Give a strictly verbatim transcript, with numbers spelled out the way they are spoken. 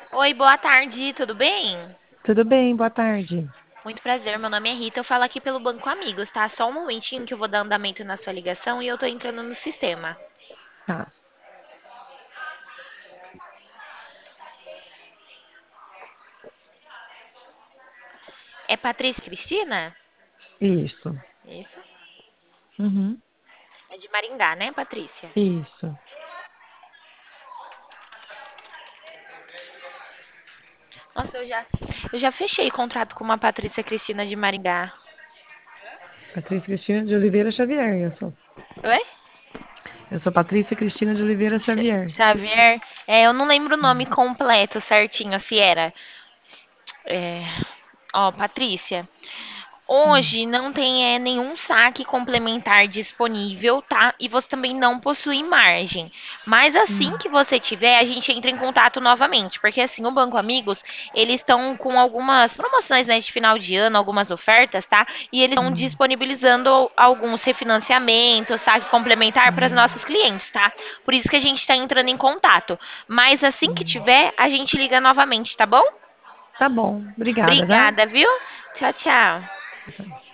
Oi, boa tarde, tudo bem? Tudo bem, boa tarde. Muito prazer, meu nome é Rita, eu falo aqui pelo Banco Amigos, tá? Só um momentinho que eu vou dar andamento na sua ligação e eu tô entrando no sistema. Tá, É Patrícia Cristina? isso. Isso. Uhum, É de Maringá, né, Patrícia? isso. Nossa, eu já, eu já fechei contrato com uma Patrícia Cristina de Maringá. Patrícia Cristina de Oliveira Xavier, eu sou. Oi? Eu sou Patrícia Cristina de Oliveira X- Xavier. Xavier? É, eu não lembro o nome Hum, completo certinho, se era. É, ó, Patrícia. hum, Hoje não tem é, nenhum saque complementar disponível, tá? E você também não possui margem. Mas assim hum, que você tiver, a gente entra em contato novamente, porque assim, o Banco Amigos, eles estão com algumas promoções, né, de final de ano, algumas ofertas, tá? E eles estão hum, disponibilizando alguns refinanciamentos, saque complementar para os hum, nossos clientes, tá? Por isso que a gente está entrando em contato. Mas assim que hum. tiver, a gente liga novamente, tá bom? Tá bom, obrigada, tá? Obrigada, viu? Tchau, tchau. Tchau, tchau.